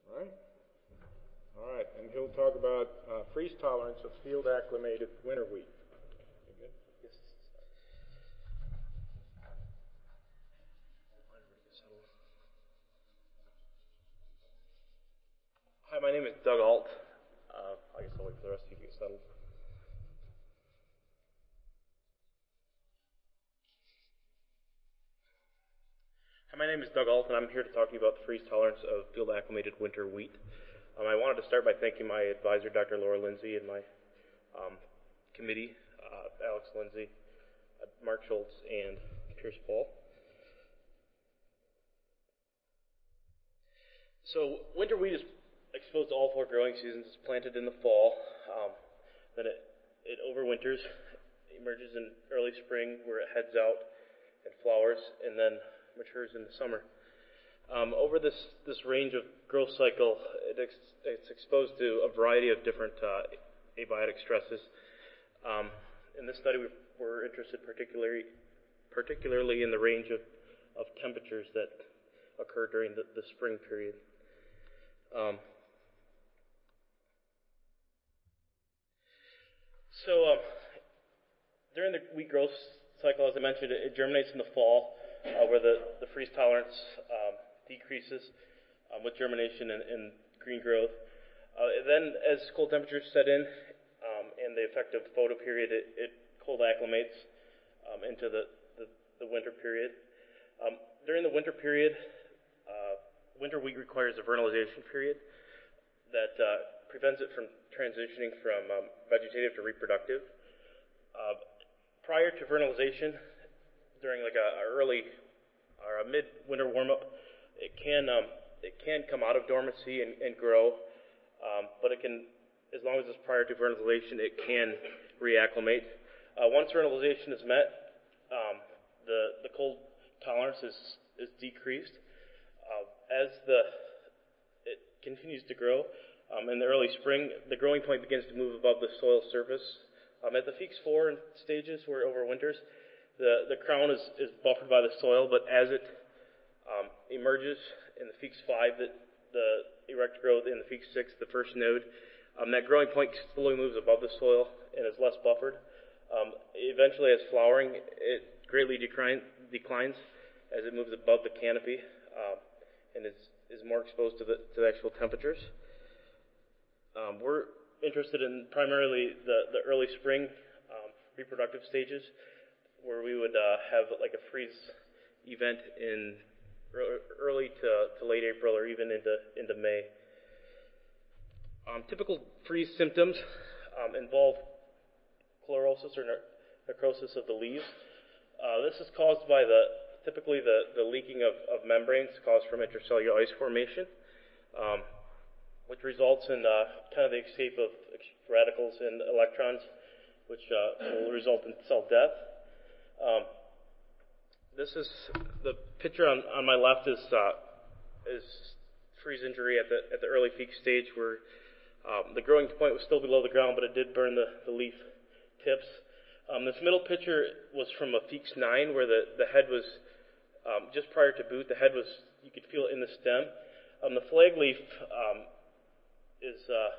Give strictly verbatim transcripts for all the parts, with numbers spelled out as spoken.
All right. All right, and he'll talk about uh, freeze tolerance of field acclimated winter wheat. You good? Yes. Hi, my name is Doug Alt. Uh, I guess I'll wait for the rest of you to get settled. Hi, my name is Doug Alt, and I'm here to talk to you about the freeze tolerance of field acclimated winter wheat. Um, I wanted to start by thanking my advisor, Doctor Laura Lindsay, and my um, committee, uh, Alex Lindsay, uh, Mark Schultz, and Pierce Paul. So winter wheat is exposed to all four growing seasons. It's planted in the fall, um, then it, it overwinters, emerges in early spring where it heads out and flowers, and then matures in the summer. Um, over this, this range of growth cycle, it ex, it's exposed to a variety of different uh, abiotic stresses. Um, in this study, we we're interested particularly particularly in the range of, of temperatures that occur during the, the spring period. Um, so uh, during the wheat growth cycle, as I mentioned, it, it germinates in the fall, uh, where the, the freeze tolerance um, decreases um, with germination and, and green growth. Uh, then, as cold temperatures set in um, and the effective photo period, it, it cold acclimates um, into the, the, the winter period. Um, during the winter period, uh, winter wheat requires a vernalization period that uh, prevents it from transitioning from um, vegetative to reproductive. Uh, prior to vernalization, during like a, a early or a mid-winter warm-up, it can um, it can come out of dormancy and, and grow, um, but it can, as long as it's prior to vernalization, it can reacclimate. Uh, once vernalization is met, um, the the cold tolerance is is decreased. Uh, as the it continues to grow, um, in the early spring, the growing point begins to move above the soil surface. Um, at the Feeks four stages, where it overwinters, the the crown is, is buffered by the soil, but as it um, emerges in the Feeks five, the, the erect growth in the Feeks six, the first node, um, that growing point slowly moves above the soil and is less buffered. Um, eventually, as flowering, it greatly decline, declines as it moves above the canopy um, and is, is more exposed to the, to the actual temperatures. Um, we're interested in primarily the, the early spring um, reproductive stages, where we would uh, have like a freeze event in early to, to late April or even into into May. Um, typical freeze symptoms um, involve chlorosis or necrosis of the leaves. Uh, this is caused by the typically the, the leaking of, of membranes caused from intercellular ice formation, um, which results in uh, kind of the escape of radicals and electrons, which uh, will result in cell death. Um, this is the picture on, on my left is uh, is freeze injury at the at the early Feeks stage, where um, the growing point was still below the ground, but it did burn the, the leaf tips. Um, this middle picture was from a Feeks nine, where the, the head was um, just prior to boot. The head was, you could feel it in the stem. Um, the flag leaf um, is uh,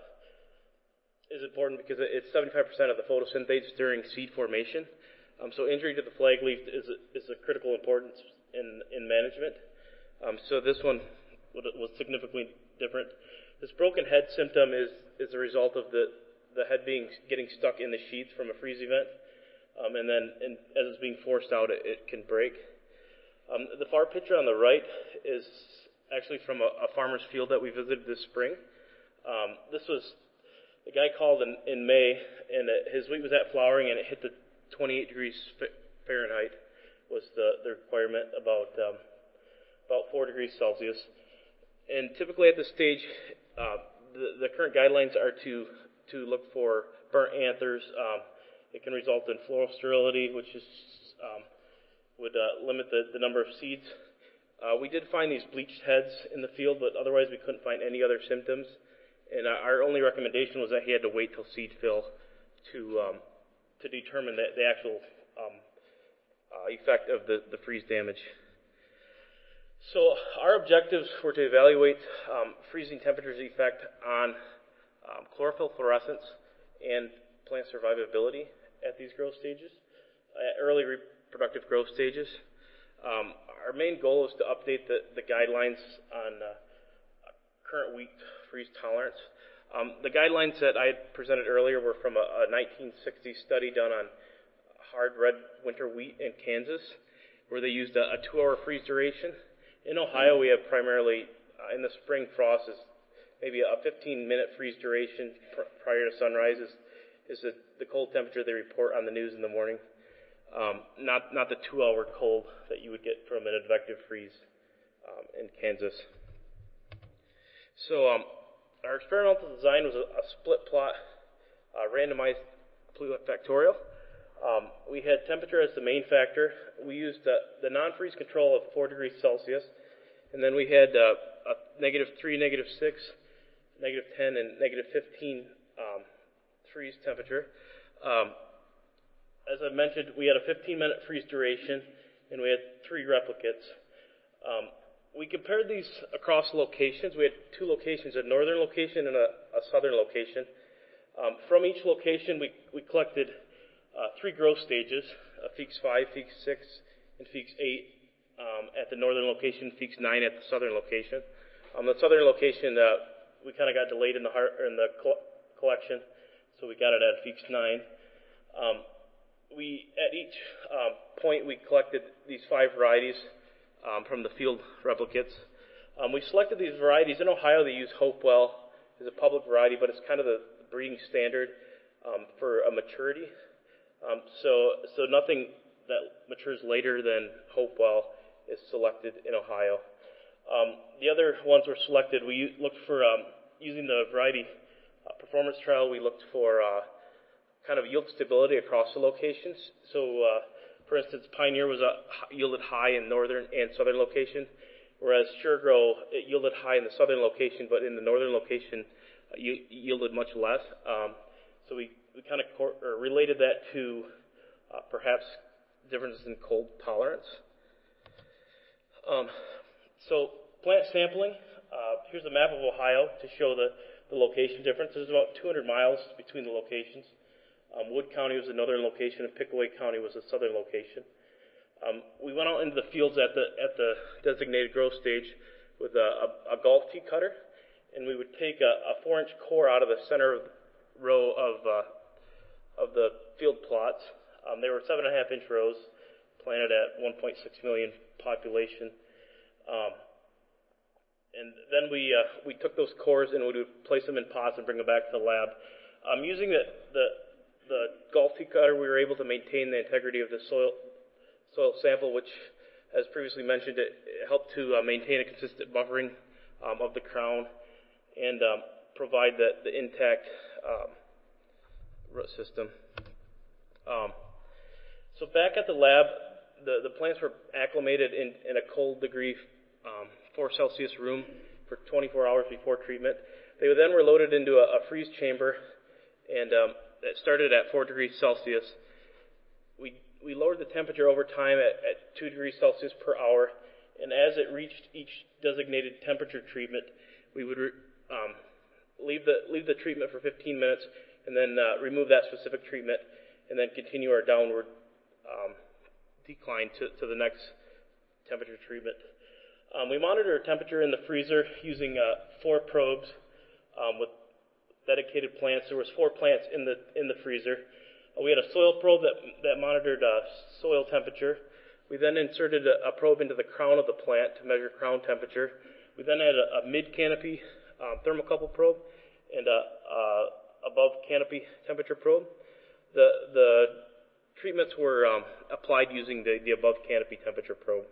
is important because it's seventy-five percent of the photosynthase during seed formation. Um, so injury to the flag leaf is a, is a critical importance in in management. Um, so this one was significantly different. This broken head symptom is is a result of the the head being getting stuck in the sheath from a freeze event, um, and then and as it's being forced out, it, it can break. Um, the far picture on the right is actually from a, a farmer's field that we visited this spring. Um, this was the guy called in, in May, and it, his wheat was at flowering, and it hit the twenty-eight degrees Fahrenheit was the, the requirement, about um, about four degrees Celsius. And typically at this stage, uh, the, the current guidelines are to to look for burnt anthers. Um, it can result in floral sterility, which is um, would uh, limit the, the number of seeds. Uh, we did find these bleached heads in the field, but otherwise we couldn't find any other symptoms. And our only recommendation was that he had to wait till seed fill to um, to determine the, the actual um, uh, effect of the, the freeze damage. So our objectives were to evaluate um, freezing temperature's effect on um, chlorophyll fluorescence and plant survivability at these growth stages, at early reproductive growth stages. Um, our main goal is to update the, the guidelines on uh, current wheat freeze tolerance. Um, the guidelines that I had presented earlier were from a, a nineteen sixty study done on hard red winter wheat in Kansas, where they used a, a two-hour freeze duration. In Ohio, we have primarily, uh, in the spring, frost is maybe a fifteen-minute freeze duration pr- prior to sunrise is, is the, the cold temperature they report on the news in the morning, um, not not the two-hour cold that you would get from an advective freeze um, in Kansas. So um, our experimental design was a, a split plot, uh, randomized pluvifactorial. Um, we had temperature as the main factor. We used uh, the non-freeze control of four degrees Celsius, and then we had uh, a negative three, negative six, negative ten, and negative fifteen um, freeze temperature. Um, as I mentioned, we had a fifteen-minute freeze duration, and we had three replicates. Um, we compared these across locations. We had two locations, a northern location and a, a southern location. Um, from each location, we, we collected Uh, three growth stages, uh, Feeks five, Feeks six, and Feeks eight um, at the northern location, Feeks nine at the southern location. Um, the southern location, uh, we kind of got delayed in the heart, in the co- collection, so we got it at Feeks nine. Um, we at each um, point we collected these five varieties um, from the field replicates. Um, we selected these varieties in Ohio. They use Hopewell as a public variety, but it's kind of the breeding standard um, for a maturity. Um, so, so nothing that matures later than Hopewell is selected in Ohio. Um, the other ones were selected. We u- looked for, um, using the variety uh, performance trial, we looked for uh, kind of yield stability across the locations. So, uh, for instance, Pioneer was a, yielded high in northern and southern location, whereas SureGrow, it yielded high in the southern location, but in the northern location, uh, y- yielded much less. Um, so we We kind of cor- or related that to uh, perhaps differences in cold tolerance. Um, so plant sampling. Uh, here's a map of Ohio to show the, the location difference. There's about two hundred miles between the locations. Um, Wood County was the northern location, and Pickaway County was the southern location. Um, we went out into the fields at the at the designated growth stage with a, a, a golf tee cutter, and we would take a, a four-inch core out of the center row of uh, of the field plots. Um, they were seven and a half inch rows, planted at one point six million population. Um, and then we uh, we took those cores and we would place them in pots and bring them back to the lab. Um, using the, the the golf tee cutter, we were able to maintain the integrity of the soil soil sample, which, as previously mentioned, it, it helped to uh, maintain a consistent buffering um, of the crown and um, provide the, the intact um, root system. Um, so back at the lab, the, the plants were acclimated in, in a cold degree, um, four Celsius room for twenty-four hours before treatment. They then were loaded into a, a freeze chamber, and um, it started at four degrees Celsius. We we lowered the temperature over time at, at two degrees Celsius per hour, and as it reached each designated temperature treatment, we would re, um, leave the leave the treatment for fifteen minutes, and then uh, remove that specific treatment, and then continue our downward um, decline to, to the next temperature treatment. Um, we monitor temperature in the freezer using uh, four probes um, with dedicated plants. There was four plants in the in the freezer. Uh, we had a soil probe that that monitored uh, soil temperature. We then inserted a, a probe into the crown of the plant to measure crown temperature. We then had a, a mid-canopy um, thermocouple probe and a, a above canopy temperature probe. The the treatments were um, applied using the, the above canopy temperature probe.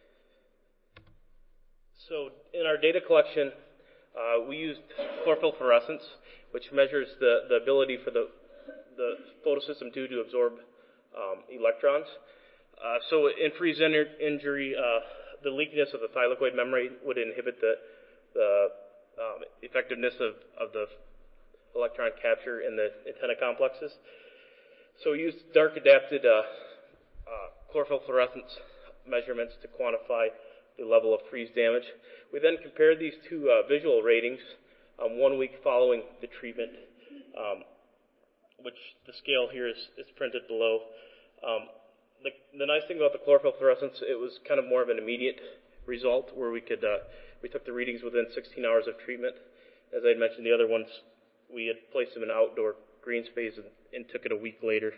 So in our data collection, uh, we used chlorophyll fluorescence, which measures the, the ability for the the photosystem due to absorb um, electrons. Uh, so in freeze in- injury, uh, the leakiness of the thylakoid membrane would inhibit the the um, effectiveness of, of the electron capture in the antenna complexes. So we used dark adapted uh, uh, chlorophyll fluorescence measurements to quantify the the level of freeze damage. We then compared these two uh, visual ratings um, one week following the treatment, um, which the scale here is, is printed below. Um, the, the nice thing about the chlorophyll fluorescence, it was kind of more of an immediate result where we could uh, we took the readings within sixteen hours of treatment. As I mentioned, the other ones we had placed them in outdoor green space and, and took it a week later.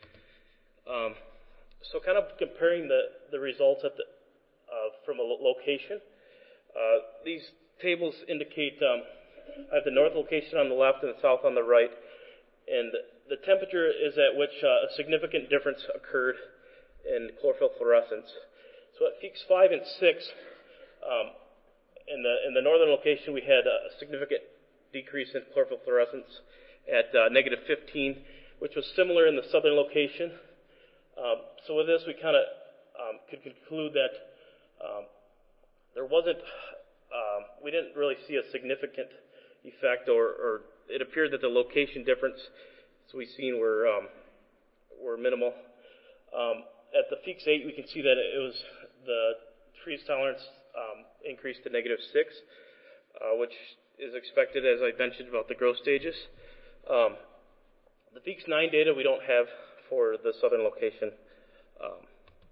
Um, so kind of comparing the, the results at the, uh, from a lo- location. Uh, these tables indicate um, I have the north location on the left and the south on the right, and the temperature is at which uh, a significant difference occurred in chlorophyll fluorescence. So at peaks five and six, um, in the in the northern location, we had a significant decrease in chlorophyll fluorescence at uh, negative fifteen, which was similar in the southern location. Um, so with this, we kind of um, could conclude that um, there wasn't, um, we didn't really see a significant effect, or, or it appeared that the location difference, as we've seen, were um, were minimal. Um, at the Feeks eight, we can see that it was the freeze tolerance um, increased to negative six, uh, which is expected, as I mentioned, about the growth stages. Um, the Feeks nine data we don't have for the southern location. Um,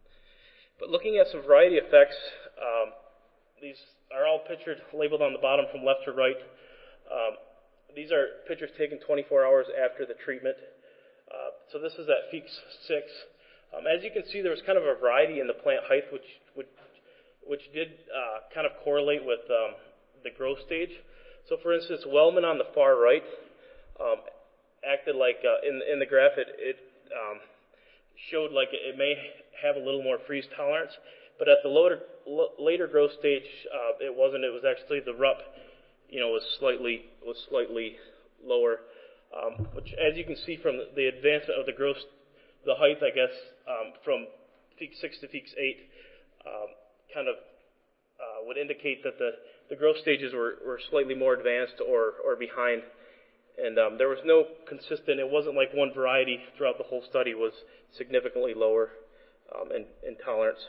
but looking at some variety effects, um, these are all pictured, labeled on the bottom from left to right. Um, these are pictures taken twenty-four hours after the treatment. Uh, so this is at Feeks six. Um, as you can see, there was kind of a variety in the plant height, which which, which did uh, kind of correlate with um, the growth stage. So, for instance, Wellman on the far right um, acted like uh, in in the graph it, it um, showed like it may have a little more freeze tolerance, but at the later later growth stage, uh, it wasn't. It was actually the R U P, you know, was slightly was slightly lower, um, which, as you can see from the advancement of the growth, the height, I guess, um, from Feeks six to Feeks eight, um, kind of uh, would indicate that the, the growth stages were, were slightly more advanced or or behind, and um, there was no consistent. It wasn't like one variety throughout the whole study was significantly lower um, in, in tolerance.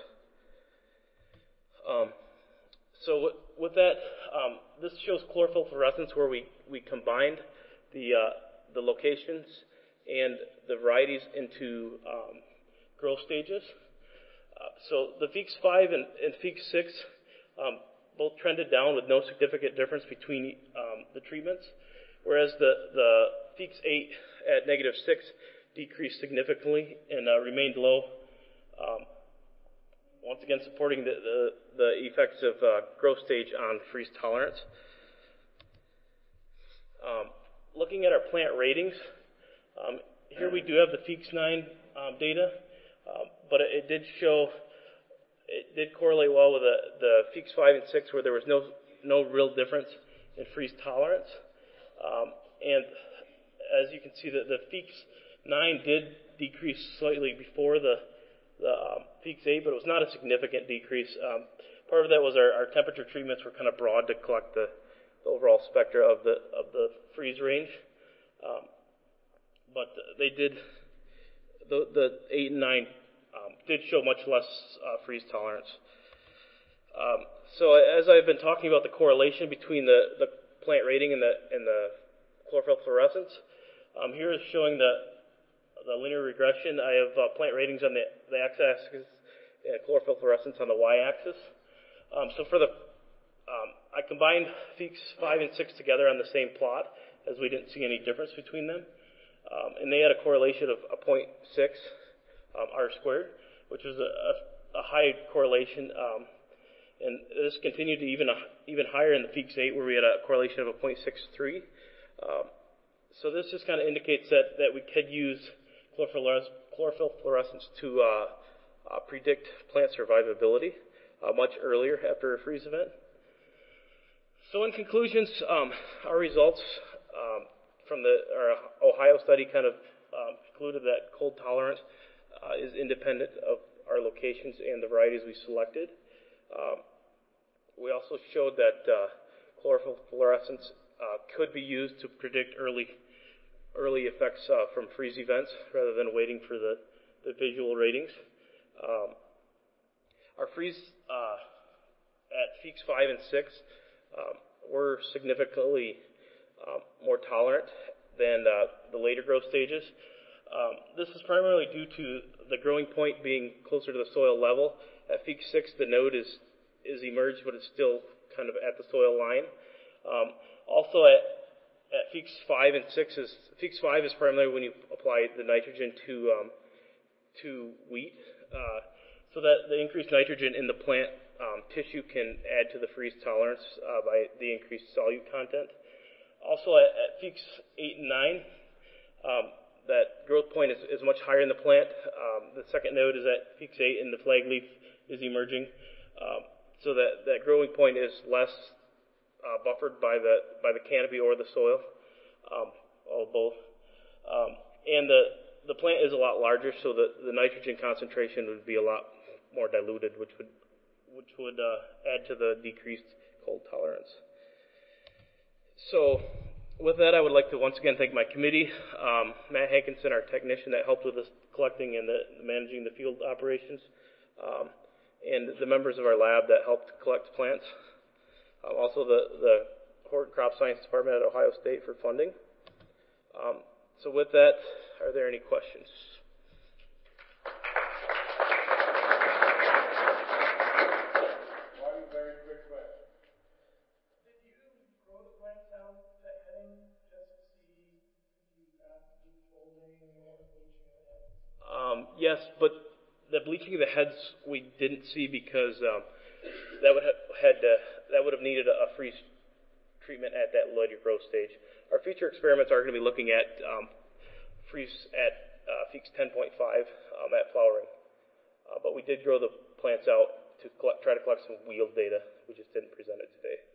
Um, so w- with that, um, this shows chlorophyll fluorescence, where we, we combined the uh, the locations and the varieties into um, growth stages. Uh, so the Feeks five and, and Feeks six um, both trended down with no significant difference between um, the treatments, whereas the, the Feeks eight at negative six decreased significantly and uh, remained low. Um, once again, supporting the, the, the effects of uh, growth stage on freeze tolerance. Um, looking at our plant ratings, um, here we do have the Feeks nine um, data, uh, but it, it did show, it did correlate well with the, the Feeks five and six, where there was no no real difference in freeze tolerance. Um, and as you can see, the, the Feeks nine did decrease slightly before the the um, Feeks eight, but it was not a significant decrease. Um, part of that was our, our temperature treatments were kind of broad to collect the, the overall spectra of the of the freeze range. Um, but they did, the, the eight and nine um, did show much less uh, freeze tolerance. Um, so as I've been talking about the correlation between the, the plant rating and the and the chlorophyll fluorescence, um, here is showing the the linear regression. I have uh, plant ratings on the, the x-axis and chlorophyll fluorescence on the y-axis. Um, so for the, um, I combined Feeks five and six together on the same plot, as we didn't see any difference between them. Um, and they had a correlation of a zero point six um, R squared, which was a, a, a high correlation. Um, and this continued to even a, even higher in the Feeks eight, where we had a correlation of a zero point six three. Um, so this just kind of indicates that, that we could use chlorophyll fluorescence to uh, uh, predict plant survivability uh, much earlier after a freeze event. So in conclusions, um, our results um, from the our Ohio study kind of um, concluded that cold tolerance uh, is independent of our locations and the varieties we selected. Um, we also showed that uh, chlorophyll fluorescence uh, could be used to predict early early effects uh, from freeze events rather than waiting for the, the visual ratings. Um, our freeze uh, at Feeks five and six, um, we're significantly um, more tolerant than uh, the later growth stages. Um, this is primarily due to the growing point being closer to the soil level. At Feeks six, the node is, is emerged, but it's still kind of at the soil line. Um, also at, at Feeks five and six, is, Feeks five is primarily when you apply the nitrogen to, um, to wheat, uh, so that the increased nitrogen in the plant um, tissue can add to the freeze tolerance uh, by the increased solute content. Also at, at Feeks eight and nine, um, that growth point is, is much higher in the plant. Um, the second node is at Feeks eight, and the flag leaf is emerging. Um, so that, that growing point is less uh, buffered by the by the canopy or the soil, um, or both. Um, and the the plant is a lot larger, so the, the nitrogen concentration would be a lot more diluted, which would which would uh, add to the decreased cold tolerance. So with that, I would like to once again thank my committee, um, Matt Hankinson, our technician that helped with this collecting and the, managing the field operations, um, and the members of our lab that helped collect plants. Uh, also the, the Horton Crop Science Department at Ohio State for funding. Um, so with that, are there any questions? One very quick question. Did you grow the plants out to heading just to see if you got deep folding or bleaching of the heads? Um, yes, but the bleaching of the heads we didn't see because um, that would have had to, that would have needed a, a freeze treatment at that later growth stage. Our future experiments are going to be looking at um, freeze at uh, Feeks ten point five um, at flowering, uh, but we did grow the plants out to collect, try to collect some yield data. We just didn't present it today.